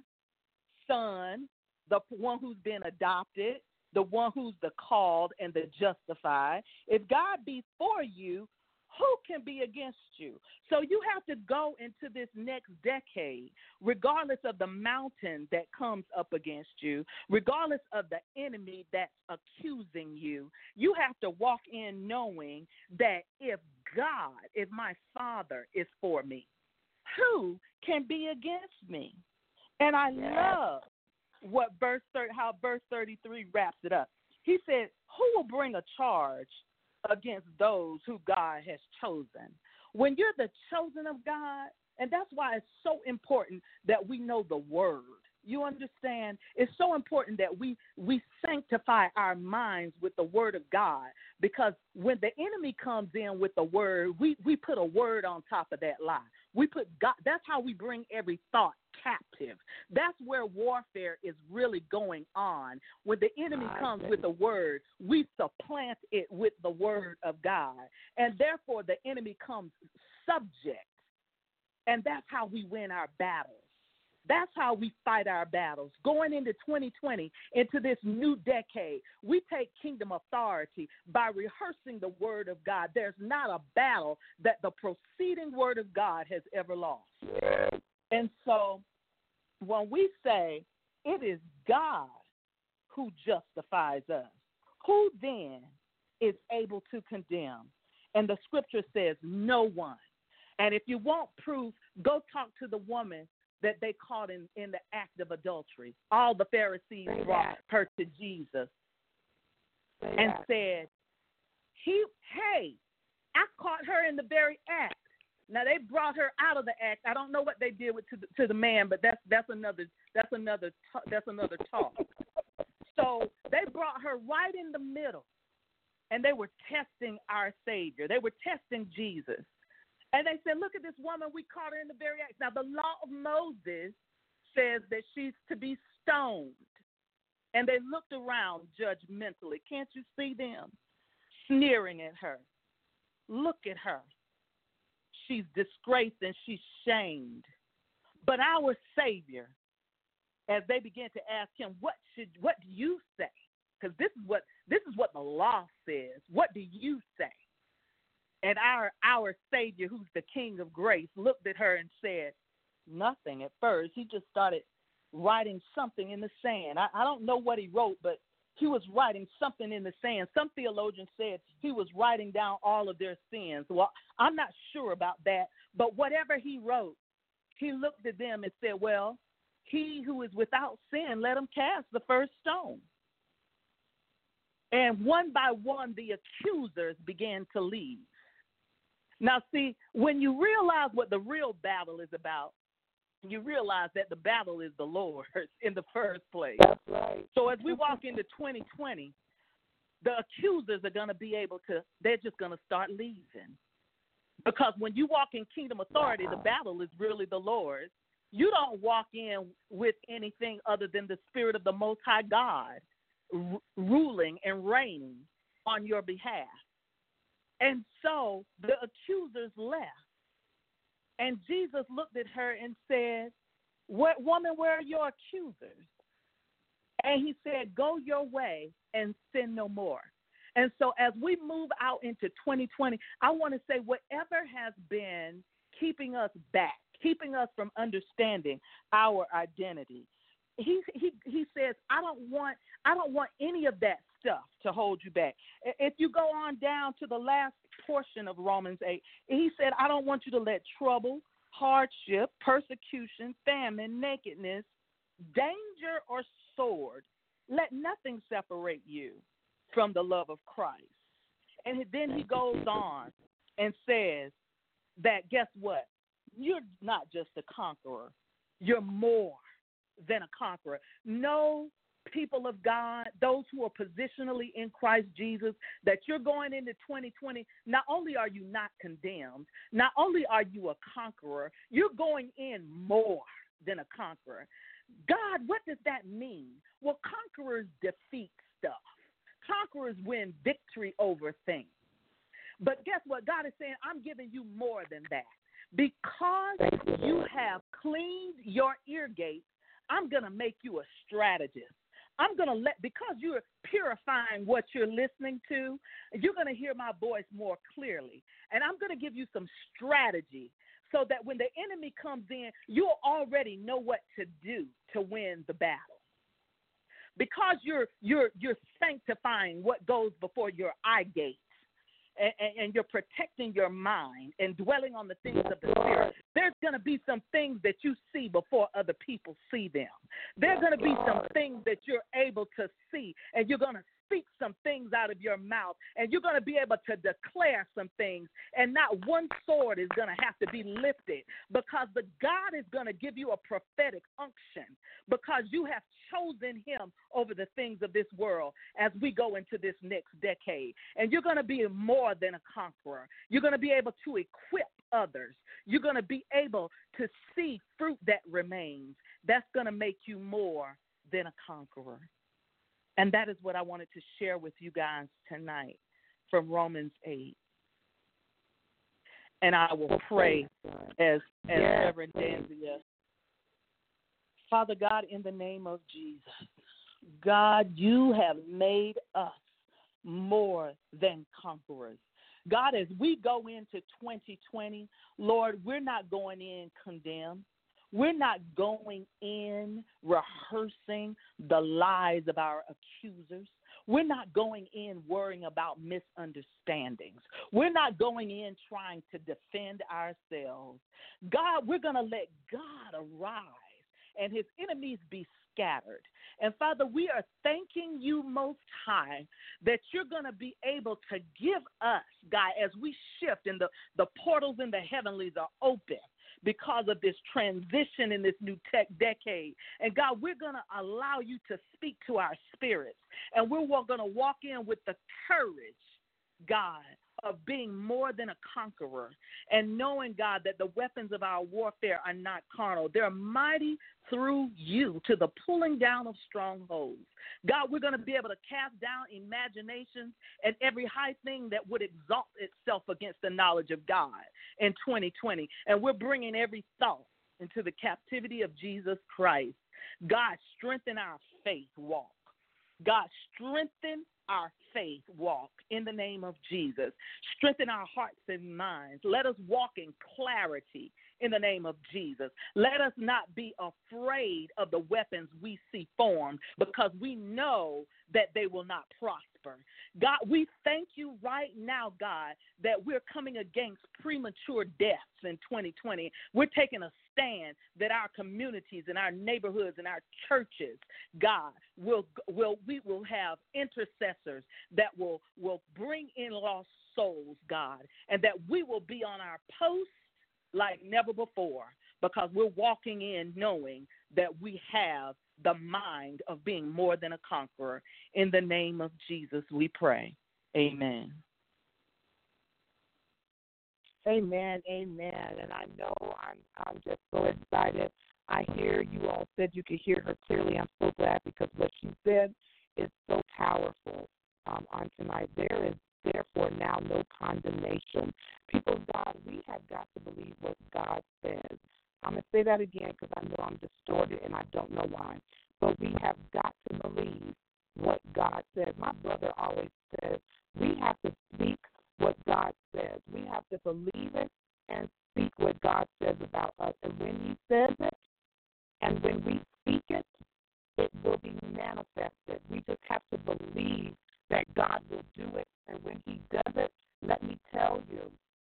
S4: son, the one who's been adopted, the one who's the called and the justified, if God be for you, who can be against you? So you have to go into this next decade, regardless of the mountain that comes up against you, regardless of the enemy that's accusing you. You have to walk in knowing that if God, if my Father is for me, who can be against me? And I
S2: yeah.
S4: love what verse thirty, how verse thirty-three wraps it up. He said, who will bring a charge against those who God has chosen? When you're the chosen of God, and that's why it's so important that we know the word. You understand? It's so important that we we sanctify our minds with the word of God, because when the enemy comes in with the word, we, we put a word on top of that lie. We put God, that's how we bring every thought captive. That's where warfare is really going on. When the enemy comes with a word, we supplant it with the word of God. And therefore the enemy comes subject. And that's how we win our battles. That's how we fight our battles. Going into twenty twenty, into this new decade, we take kingdom authority by rehearsing the word of God. There's not a battle that the preceding word of God has ever lost. And so when we say it is God who justifies us, who then is able to condemn? And the scripture says no one. And if you want proof, go talk to the woman that they caught in, in the act of adultery. All the Pharisees
S2: Say
S4: brought
S2: that.
S4: her to Jesus
S2: Say
S4: and
S2: that.
S4: said, "He, hey, I caught her in the very act." Now they brought her out of the act. I don't know what they did with to the, to the man, but that's that's another that's another that's another talk. So they brought her right in the middle, and they were testing our Savior. They were testing Jesus. And they said, look at this woman, we caught her in the very act. Now, the law of Moses says that she's to be stoned. And they looked around judgmentally. Can't you see them sneering at her? Look at her. She's disgraced and she's shamed. But our Savior, as they began to ask him, what should, what do you say? Because this is what this is what the law says. What do you say? And our our Savior, who's the King of grace, looked at her and said nothing at first. He just started writing something in the sand. I, I don't know what he wrote, but he was writing something in the sand. Some theologians said he was writing down all of their sins. Well, I'm not sure about that, but whatever he wrote, he looked at them and said, well, he who is without sin, let him cast the first stone. And one by one, the accusers began to leave. Now, see, when you realize what the real battle is about, you realize that the battle is the Lord's in the first place.
S2: That's right.
S4: So as we walk into twenty twenty, the accusers are going to be able to, they're just going to start leaving. Because when you walk in kingdom authority, the battle is really the Lord's. You don't walk in with anything other than the Spirit of the Most High God r- ruling and reigning on your behalf. And so the accusers left. And Jesus looked at her and said, "What woman, where are your accusers?" And he said, "Go your way and sin no more." And so as we move out into twenty twenty, I want to say whatever has been keeping us back, keeping us from understanding our identity, he he he says, I don't want I don't want any of that stuff to hold you back. If you go on down to the last portion of Romans eight, he said, I don't want you to let trouble, hardship, persecution, famine, nakedness, danger, or sword, let nothing separate you from the love of Christ. And then he goes on and says that, guess what? You're not just a conqueror. You're more than a conqueror. No, people of God, those who are positionally in Christ Jesus, that you're going into twenty twenty, not only are you not condemned, not only are you a conqueror, you're going in more than a conqueror. God, what does that mean? Well, conquerors defeat stuff. Conquerors win victory over things. But guess what? God is saying, I'm giving you more than that. Because you have cleaned your ear gates, I'm going to make you a strategist. I'm going to let, because you're purifying what you're listening to, you're going to hear my voice more clearly. And I'm going to give you some strategy so that when the enemy comes in, you'll already know what to do to win the battle. Because you're you're you're sanctifying what goes before your eye gates, and, and, and you're protecting your mind and dwelling on the things of the Spirit, there's going to be some things that you see before other people see them. There's going to be some things that you're able to see, and you're going to speak some things out of your mouth, and you're going to be able to declare some things, and not one sword is going to have to be lifted, because the God is going to give you a prophetic unction, because you have chosen him over the things of this world as we go into this next decade. And you're going to be more than a conqueror. You're going to be able to equip others. You're going to be able to see fruit that remains. That's going to make you more than a conqueror. And that is what I wanted to share with you guys tonight from Romans eight. And I will pray as, as yes. Reverend Danzia. Father God, in the name of Jesus, God, you have made us more than conquerors. God, as we go into twenty twenty, Lord, we're not going in condemned. We're not going in rehearsing the lies of our accusers. We're not going in worrying about misunderstandings. We're not going in trying to defend ourselves. God, we're going to let God arise and his enemies be scattered. And Father, we are thanking you most high that you're going to be able to give us, God, as we shift and the, the portals in the heavenlies are open because of this transition in this new tech decade. And God, we're going to allow you to speak to our spirits. And we're going to walk in with the courage, God, of being more than a conqueror, and knowing, God, that the weapons of our warfare are not carnal. They're mighty through you to the pulling down of strongholds. God, we're going to be able to cast down imaginations and every high thing that would exalt itself against the knowledge of God in twenty twenty. And we're bringing every thought into the captivity of Jesus Christ. God, strengthen our faith walk. God, strengthen our faith walk in the name of Jesus. Strengthen our hearts and minds. Let us walk in clarity in the name of Jesus. Let us not be afraid of the weapons we see formed, because we know that they will not prosper. God, we thank you right now, God, that we're coming against premature deaths in twenty twenty. We're taking a stand that our communities and our neighborhoods and our churches, God, will will we will have intercessors that will will bring in lost souls, God, and that we will be on our posts like never before, because we're walking in knowing that we have the mind of being more than a conqueror. In the name of Jesus, we pray. Amen.
S2: Amen, amen. And I know I'm I'm just so excited. I hear you all said you could hear her clearly. I'm so glad, because what she said is so powerful um, on tonight. There is therefore now no condemnation. People of God, we have got to believe what God says. I'm going to say that again, because I know I'm distorted and I don't know why. But we have got to believe what God says. My brother always says we have to speak what God says. We have to believe it and speak what God says about us. And when he says it and when we speak it, it will be manifested. We just have to believe that God will do it. And when he does it, let me tell you,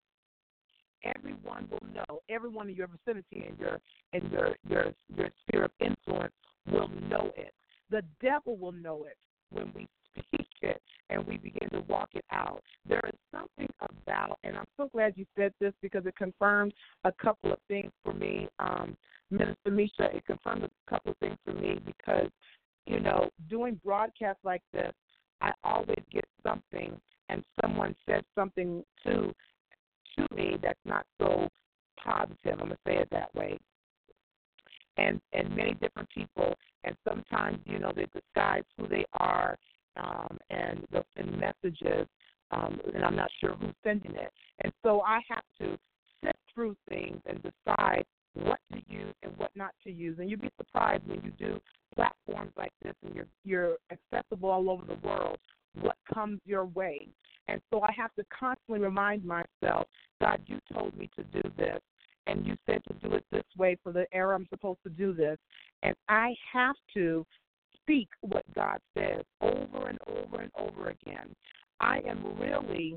S2: everyone will know. Everyone in your vicinity and your and your your your sphere of influence will know it. The devil will know it when we speak it and we begin to walk it out. There is something about, and I'm so glad you said this, because it confirmed a couple of things for me. Um, Minister Misha, it confirmed a couple of things for me, because, you know, doing broadcasts like this, I always get something, and someone says something to to me that's not so positive. I'm going to say it that way. And and many different people, and sometimes, you know, they disguise who they are, um, and the and messages, um, and I'm not sure who's sending it. And so I have to sift through things and decide what to use and what not to use. And you'd be surprised when you do platforms like this and you're you're accessible all over the world, what comes your way. And so I have to constantly remind myself, God, you told me to do this, and you said to do it this way for the era I'm supposed to do this. And I have to speak what God says over and over and over again. I am really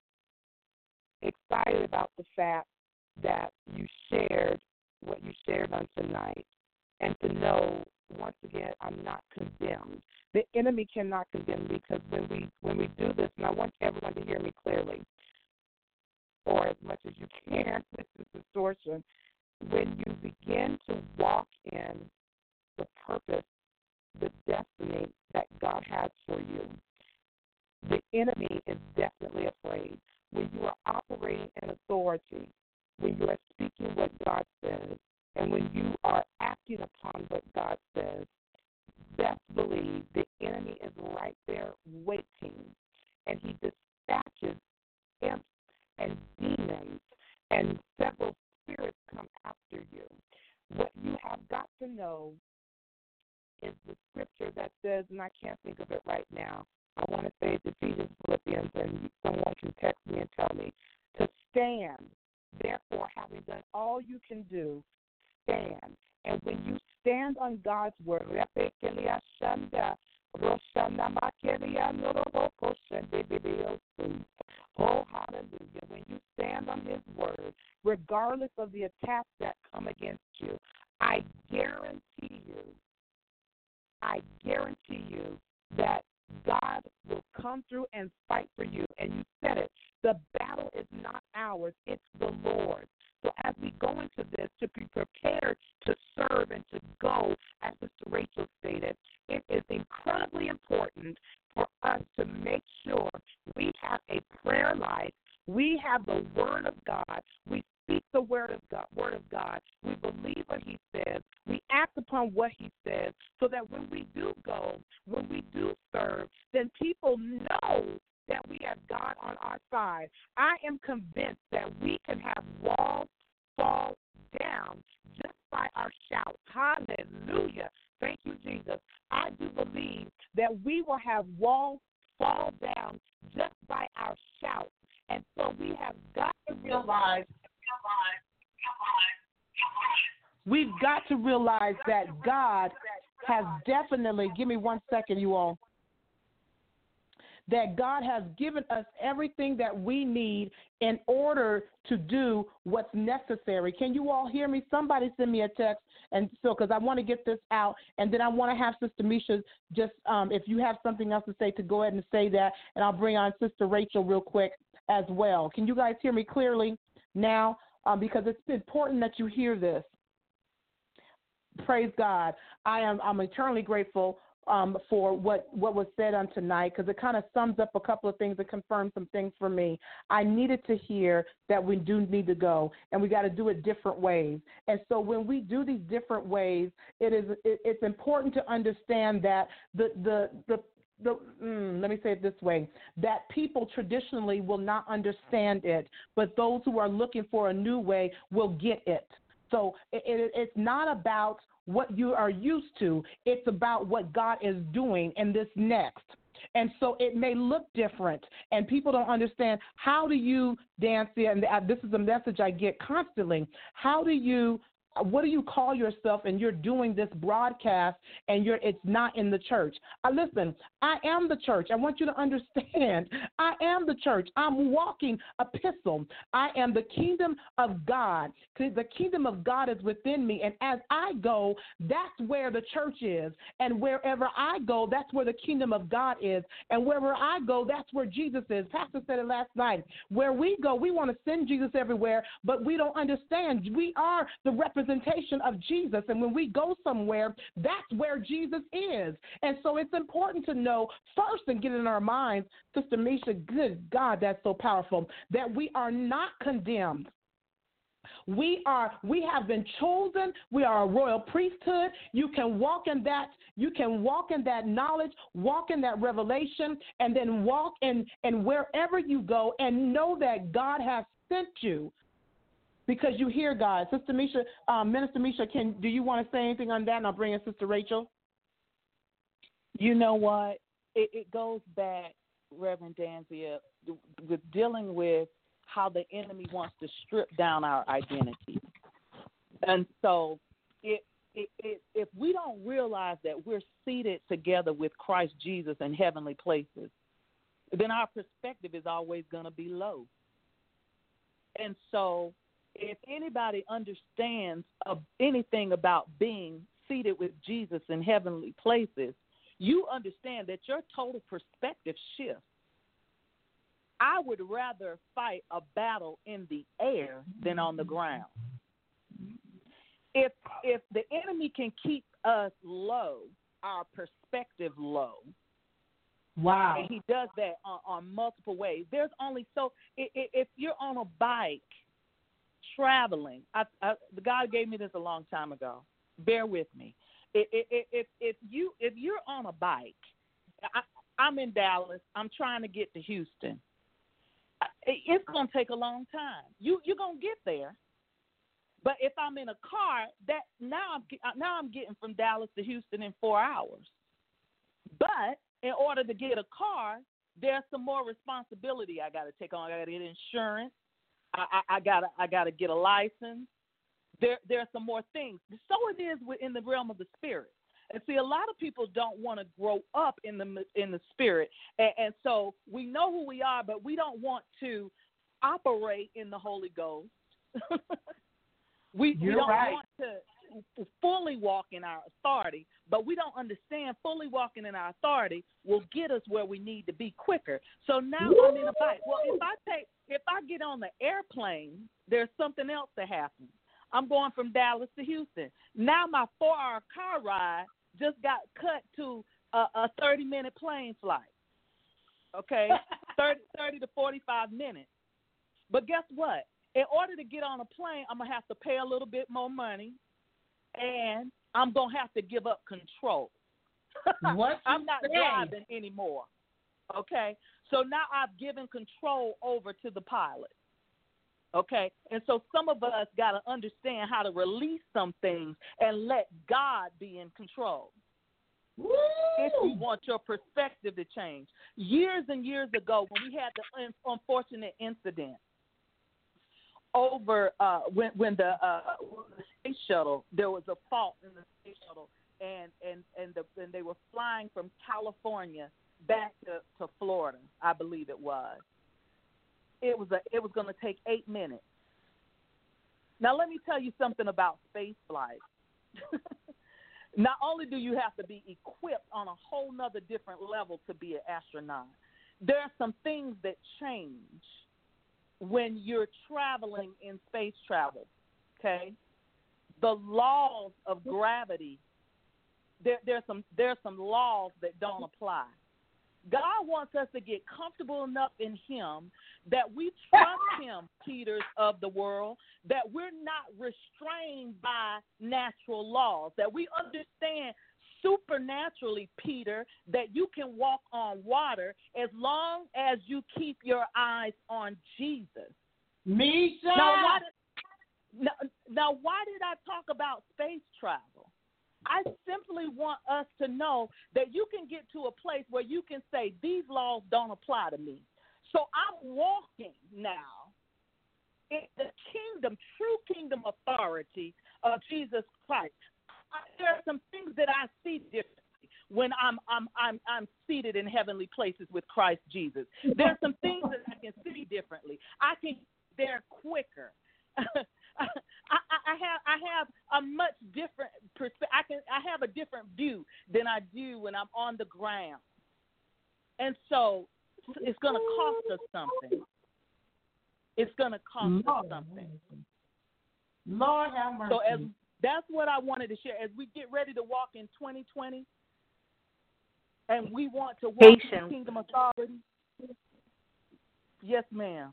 S2: excited about the fact that you shared what you shared on tonight, and to know, once again, I'm not condemned. The enemy cannot condemn me, because when we when we do this, and I want everyone to hear me clearly, or as much as you can, this is distortion, when you begin to walk in the purpose, the destiny that God has for you, the enemy is definitely afraid. When you are operating in authority, when you are speaking what God says, and when you are acting upon what God says, best believe the enemy is right there waiting, and he dispatches imps and demons, and several spirits come after you. What you have got to know is the scripture that says, and I can't think of it right now, I want to say it's Ephesians, Philippians, and someone can text me and tell me, to stand. Therefore, having done all you can do, stand. And when you stand on God's word, oh, hallelujah, when you stand on his word, regardless of the attacks that come against you, I guarantee you, I guarantee you that God will come through and fight for you. And you said it, the battle is not ours, it's the Lord's. So as we go into this, to be prepared to serve and to go, as Sister Rachel stated, it is incredibly important for us to make sure we have a prayer life. We have the Word of God. We speak the Word of God. Word of God. We believe what He says. We act upon what He says, so that when we do go, when we do serve, then people know that we have God on our side. I am convinced that we can have walls fall down just by our shouts. Hallelujah. Thank you, Jesus. I do believe that we will have walls fall down just by our shout. And so we have got to realize,
S4: we've got to realize that God has definitely, give me one second, you all, that God has given us everything that we need in order to do what's necessary. Can you all hear me? Somebody send me a text, and so because I want to get this out, and then I want to have Sister Misha just, um, if you have something else to say, to go ahead and say that, and I'll bring on Sister Rachel real quick as well. Can you guys hear me clearly now? Um, because it's important that you hear this. Praise God. I am I'm eternally grateful um, for what, what was said on tonight, because it kind of sums up a couple of things and confirms some things for me. I needed to hear that we do need to go, and we got to do it different ways. And so when we do these different ways, it is it, it's important to understand that the the the The, mm, let me say it this way, that people traditionally will not understand it, but those who are looking for a new way will get it. So it, it, it's not about what you are used to. It's about what God is doing in this next. And so it may look different, and people don't understand, how do you, Dancy, and this is a message I get constantly, how do you, what do you call yourself, and you're doing this broadcast, and you're it's not in the church? Uh, listen, I am the church. I want you to understand, I am the church. I'm walking epistle. I am the kingdom of God. The kingdom of God is within me, and as I go, that's where the church is. And wherever I go, that's where the kingdom of God is. And wherever I go, that's where Jesus is. Pastor said it last night. Where we go, we want to send Jesus everywhere, but we don't understand. We are the representation of Jesus, and when we go somewhere, that's where Jesus is. And so it's important to know first and get in our minds, Sister Misha, good God, that's so powerful, that we are not condemned. We are, we have been chosen. We are a royal priesthood. You can walk in that, you can walk in that knowledge, walk in that revelation, and then walk in, and wherever you go, and know that God has sent you because you hear God. Sister Misha, um, Minister Misha, can, do you want to say anything on that? And I'll bring in Sister Rachel.
S5: You know what? It, it goes back, Reverend Danzia, with dealing with how the enemy wants to strip down our identity. And so it, it, it, if we don't realize that we're seated together with Christ Jesus in heavenly places, then our perspective is always going to be low. And so if anybody understands uh, anything about being seated with Jesus in heavenly places, you understand that your total perspective shifts. I would rather fight a battle in the air than on the ground. If if the enemy can keep us low, our perspective low,
S4: wow,
S5: and he does that on, on multiple ways. There's only so if, if you're on a bike traveling, I, I, God gave me this a long time ago. Bear with me. If if, if, if you if you're on a bike, I, I'm in Dallas. I'm trying to get to Houston. It's going to take a long time. You, you're going to get there. But if I'm in a car, that now I'm, now I'm getting from Dallas to Houston in four hours. But in order to get a car, there's some more responsibility I got to take on. I got to get insurance. I, I, I got to I got to get a license. There There's some more things. So it is in the realm of the spirit. And see, a lot of people don't want to grow up in the in the spirit, and, and so we know who we are, but we don't want to operate in the Holy Ghost. we, we don't
S4: right.
S5: want to fully walk in our authority, but we don't understand fully walking in our authority will get us where we need to be quicker. So now Woo! I'm in a bike. Well, if I take if I get on the airplane, there's something else that happens. I'm going from Dallas to Houston. Now my four-hour car ride just got cut to a, a thirty-minute plane flight, okay, thirty, thirty to forty-five minutes. But guess what? In order to get on a plane, I'm going to have to pay a little bit more money, and I'm going to have to give up control.
S4: What
S5: I'm not
S4: say?
S5: driving anymore, okay? So now I've given control over to the pilot. Okay, and so some of us got to understand how to release some things and let God be in control. Woo! If you want your perspective to change. Years and years ago, when we had the unfortunate incident over uh, when, when the, uh, the space shuttle, there was a fault in the space shuttle, and and and, the, and they were flying from California back to, to Florida, I believe it was. It was a it was going to take eight minutes. Now let me tell you something about space flight. Not only do you have to be equipped on a whole nother different level to be an astronaut, there are some things that change when you're traveling in space travel, okay? The laws of gravity, there, there's some there's some laws that don't apply. God wants us to get comfortable enough in him that we trust him, Peters of the world, that we're not restrained by natural laws, that we understand supernaturally, Peter, that you can walk on water as long as you keep your eyes on Jesus.
S6: Me, sir.
S5: Now, why did, now, now, why did I talk about space travel? I simply want us to know that you can get to a place where you can say, these laws don't apply to me. So I'm walking now in the kingdom, true kingdom authority of Jesus Christ. I, there are some things that I see differently when I'm, I'm, I'm, I'm seated in heavenly places with Christ Jesus. There are some things that I can see differently. I can get there quicker. I, I have I have a much different perspective. I can I have a different view than I do when I'm on the ground, and so it's going to cost us something. It's going to cost Lord, us something.
S6: Lord have mercy.
S5: So as that's what I wanted to share as we get ready to walk in twenty twenty, and we want to walk Patience. in kingdom authority. Yes, ma'am.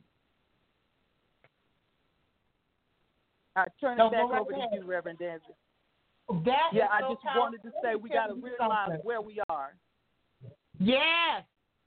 S5: I turn it no, back over to you, Reverend Dancy.
S6: That
S5: yeah, I
S6: so
S5: just wanted to say we got to realize something. where we are.
S6: Yes.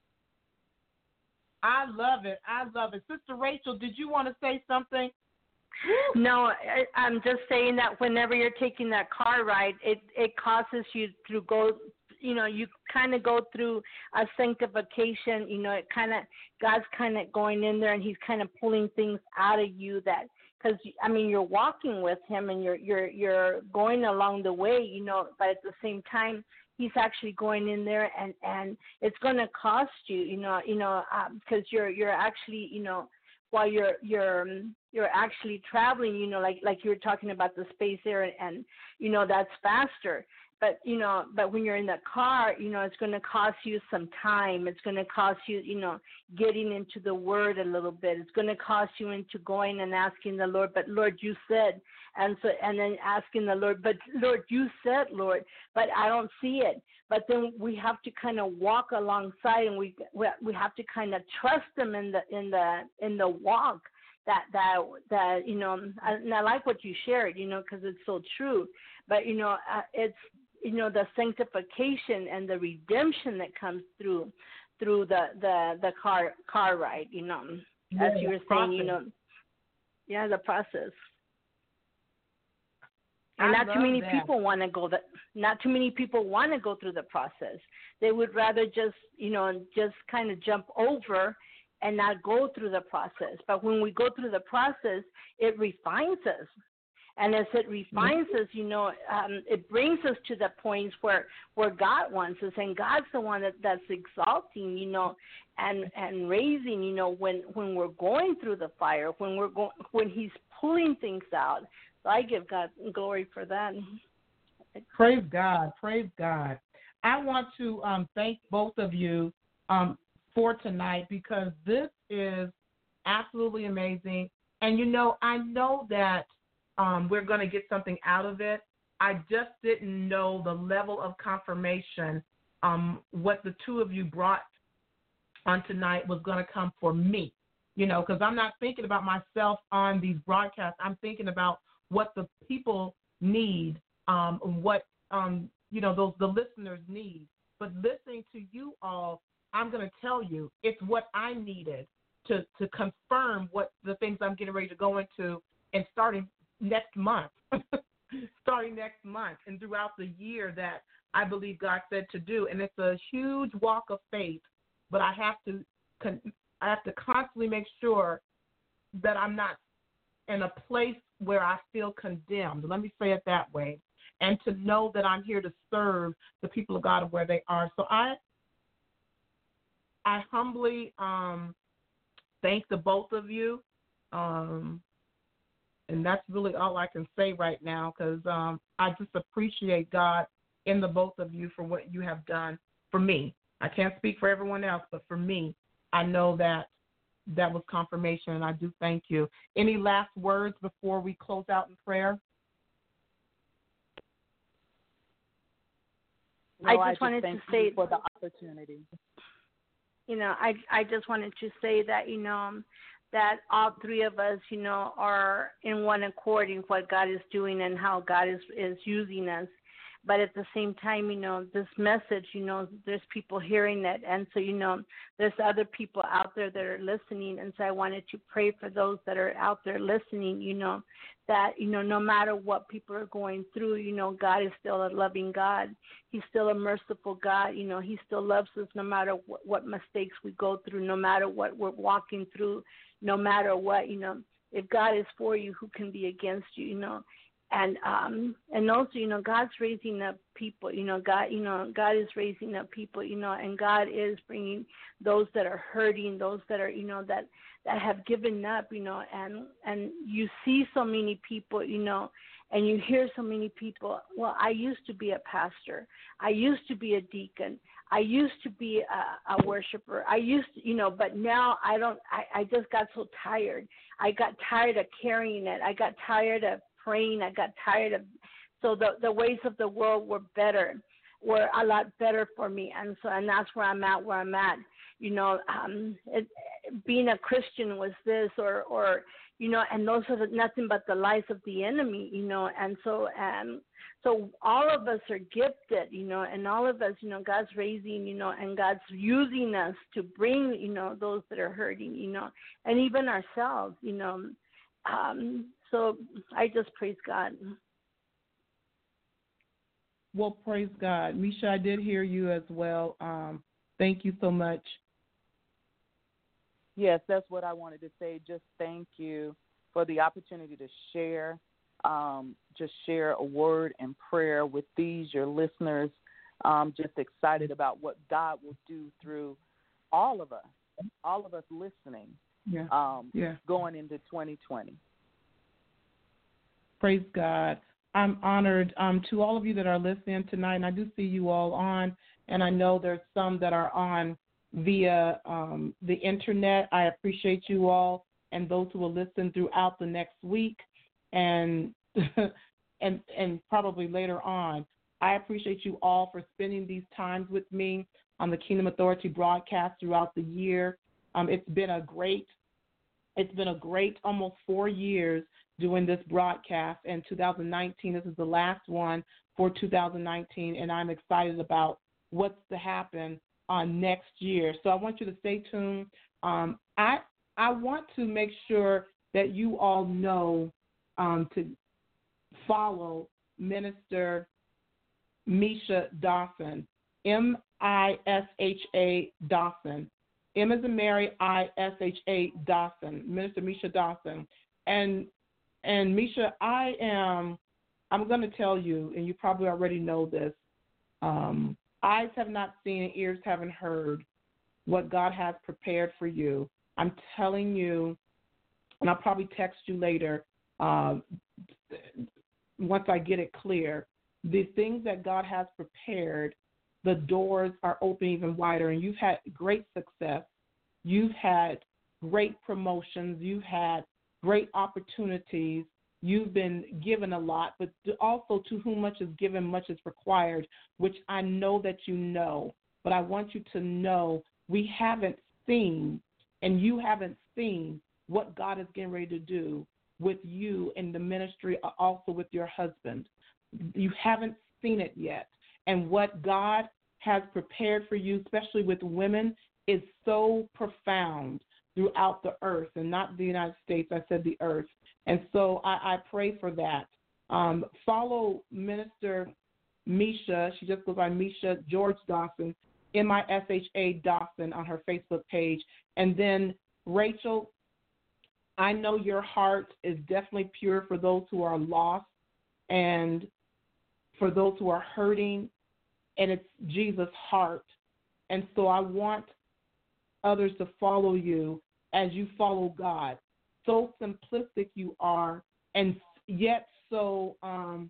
S6: I love it. I love it. Sister Rachel, did you want to say something?
S3: No, I, I'm just saying that whenever you're taking that car ride, it, it causes you to go, you know, you kind of go through a sanctification, you know, it kind of, God's kind of going in there and he's kind of pulling things out of you that, because I mean you're walking with him and you're you're you're going along the way, you know, but at the same time he's actually going in there and, and it's going to cost you, you know, you know, because um, you're you're actually, you know, while you're you're you're actually traveling, you know, like like you were talking about the space there and, and you know that's faster. But, you know, but when you're in the car, you know, it's going to cost you some time. It's going to cost you, you know, getting into the word a little bit. It's going to cost you into going and asking the Lord, but Lord, you said, and so, and then asking the Lord, but Lord, you said, Lord, but I don't see it. But then we have to kind of walk alongside and we, we, we have to kind of trust them in the, in the, in the walk. That, that, that, you know, and I like what you shared, you know, because it's so true. But, you know, uh, it's, you know, the sanctification and the redemption that comes through through the, the, the car car ride, you know, as yeah, you were saying, you know, yeah, the process. And I not too many
S6: that.
S3: people want to go that. Not too many people want to go through the process. They would rather just, you know, just kind of jump over and not go through the process. But when we go through the process, it refines us. And as it refines us, you know, um, it brings us to the points where, where God wants us, and God's the one that, that's exalting, you know, and, and raising, you know, when, when we're going through the fire, when we're going, when He's pulling things out. So I give God glory for that.
S6: Praise God, praise God. I want to um, thank both of you um, for tonight because this is absolutely amazing. And you know, I know that. Um, we're going to get something out of it. I just didn't know the level of confirmation, um, what the two of you brought on tonight was going to come for me, you know, because I'm not thinking about myself on these broadcasts. I'm thinking about what the people need, um, what, um, you know, those the listeners need. But listening to you all, I'm going to tell you, it's what I needed to, to confirm what the things I'm getting ready to go into and starting next month, starting next month and throughout the year that I believe God said to do. And it's a huge walk of faith, but I have to I have to constantly make sure that I'm not in a place where I feel condemned. Let me say it that way. And to know that I'm here to serve the people of God where they are. So I I humbly um, thank the both of you. Um, and that's really all I can say right now, because um, I just appreciate God in the both of you for what you have done for me. I can't speak for everyone else, but for me, I know that that was confirmation, and I do thank you. Any last words before we close out in prayer?
S5: No,
S3: I just
S5: I just
S3: wanted
S5: thank
S3: to say
S5: you for the opportunity.
S3: You know, I I just wanted to say that, you know, that all three of us, you know, are in one accord in what God is doing and how God is, is using us. But at the same time, you know, this message, you know, there's people hearing it. And so, you know, there's other people out there that are listening. And so I wanted to pray for those that are out there listening, you know, that, you know, no matter what people are going through, you know, God is still a loving God. He's still a merciful God. You know, he still loves us no matter what, what mistakes we go through, no matter what we're walking through, no matter what, you know. If God is for you, who can be against you, you know. And um and also, you know, God's raising up people, you know, God, you know, God is raising up people, you know, and God is bringing those that are hurting, those that are, you know, that, that have given up, you know, and, and you see so many people, you know, and you hear so many people, well, I used to be a pastor. I used to be a deacon. I used to be a, a worshiper. I used to, you know, but now I don't, I, I just got so tired. I got tired of carrying it. I got tired of praying. I got tired of, so the the ways of the world were better, were a lot better for me, and so and that's where I'm at, where I'm at. You know, um, it, being a Christian was this, or or you know, and those are the, nothing but the lies of the enemy, you know, and so and so all of us are gifted, you know, and all of us, you know, God's raising, you know, and God's using us to bring, you know, those that are hurting, you know, and even ourselves, you know. Um, So I just praise God.
S6: Well, praise God. Misha, I did hear you as well. Um, thank you so much.
S5: Yes, that's what I wanted to say. Just thank you for the opportunity to share, um, just share a word and prayer with these, your listeners. Um, just excited about what God will do through all of us, all of us listening,
S6: yeah.
S5: Um,
S6: yeah.
S5: going into twenty twenty.
S6: Praise God. I'm honored um, to all of you that are listening tonight, and I do see you all on, and I know there's some that are on via um, the internet. I appreciate you all and those who will listen throughout the next week and and and probably later on. I appreciate you all for spending these times with me on the Kingdom Authority broadcast throughout the year. Um, it's been a great, it's been a great almost four years doing this broadcast, and two thousand nineteen, this is the last one for two thousand nineteen, and I'm excited about what's to happen on next year. So I want you to stay tuned. Um, I I want to make sure that you all know um, to follow Minister Misha Dawson, M I S H A Dawson. M as in Mary, I S H A Dawson, Minister Misha Dawson. And And Misha, I am, I'm going to tell you, and you probably already know this, um, eyes have not seen and ears haven't heard what God has prepared for you. I'm telling you, and I'll probably text you later uh, once I get it clear, the things that God has prepared, the doors are open even wider, and you've had great success. You've had great promotions. You've had great opportunities. You've been given a lot, but also to whom much is given, much is required, which I know that you know. But I want you to know we haven't seen, and you haven't seen what God is getting ready to do with you in the ministry, also with your husband. You haven't seen it yet. And what God has prepared for you, especially with women, is so profound throughout the earth, and not the United States, I said the earth. And so I, I pray for that. Um, follow Minister Misha. She just goes by Misha George Dawson, M I S H A Dawson on her Facebook page. And then Rachel, I know your heart is definitely pure for those who are lost and for those who are hurting, and it's Jesus' heart. And so I want others to follow you as you follow God. So simplistic you are, and yet so um,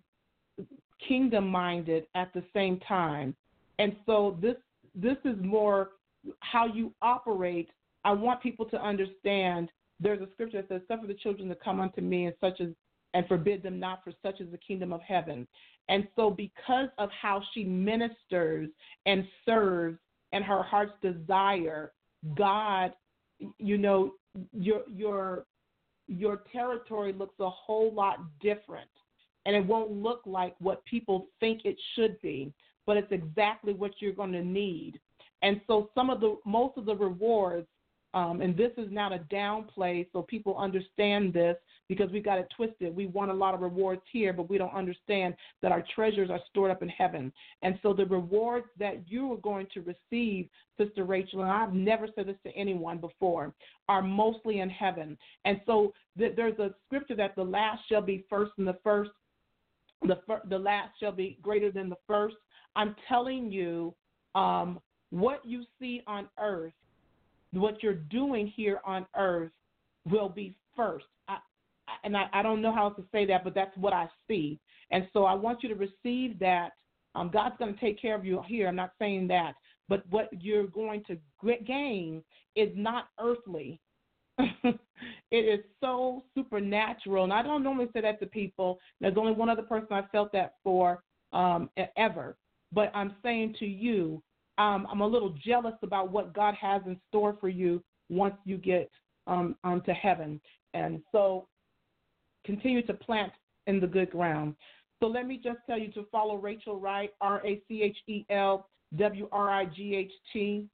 S6: kingdom-minded at the same time. And so this this is more how you operate. I want people to understand. There's a scripture that says, "Suffer the children to come unto me, and such as and forbid them not, for such is the kingdom of heaven." And so because of how she ministers and serves and her heart's desire, God, you know, your your your territory looks a whole lot different, and it won't look like what people think it should be, but it's exactly what you're going to need. And so some of the most of the rewards, um, and this is not a downplay, so people understand this, because we got it twisted. We want a lot of rewards here, but we don't understand that our treasures are stored up in heaven. And so the rewards that you are going to receive, Sister Rachel, and I've never said this to anyone before, are mostly in heaven. And so th- there's a scripture that the last shall be first and the first, the, fir- the last shall be greater than the first. I'm telling you, um, what you see on earth, what you're doing here on earth will be first. I, and I, I don't know how else to say that, but that's what I see. And so I want you to receive that. Um, God's going to take care of you here. I'm not saying that. But what you're going to gain is not earthly. It is so supernatural. And I don't normally say that to people. There's only one other person I felt that for um, ever. But I'm saying to you, um, I'm a little jealous about what God has in store for you once you get um, onto heaven. And so continue to plant in the good ground. So let me just tell you to follow Rachel Wright, R A C H E L W R I G H T.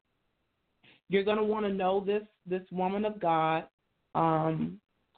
S6: You're going to want to know this this woman of God um,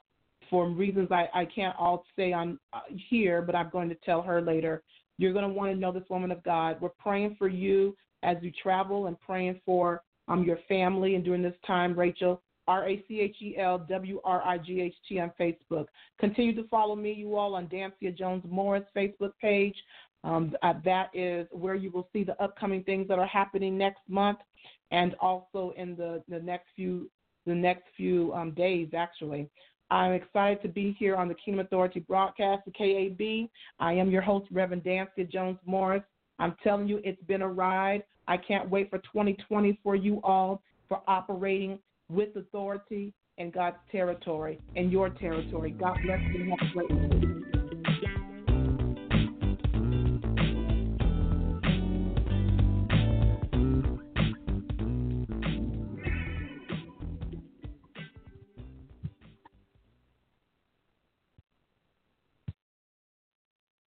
S6: for reasons I, I can't all say on uh, here, but I'm going to tell her later. You're going to want to know this woman of God. We're praying for you as you travel and praying for um, your family. And during this time, Rachel, R A C H E L W R I G H T on Facebook. Continue to follow me, you all, on Dancia Jones Morris Facebook page. Um, uh, that is where you will see the upcoming things that are happening next month, and also in the, the next few the next few um, days, actually. I'm excited to be here on the Kingdom Authority broadcast, the K A B. I am your host, Reverend Dancia Jones Morris. I'm telling you, it's been a ride. I can't wait for twenty twenty for you all, for operating with authority in God's territory, in your territory. God bless you. Have a great day.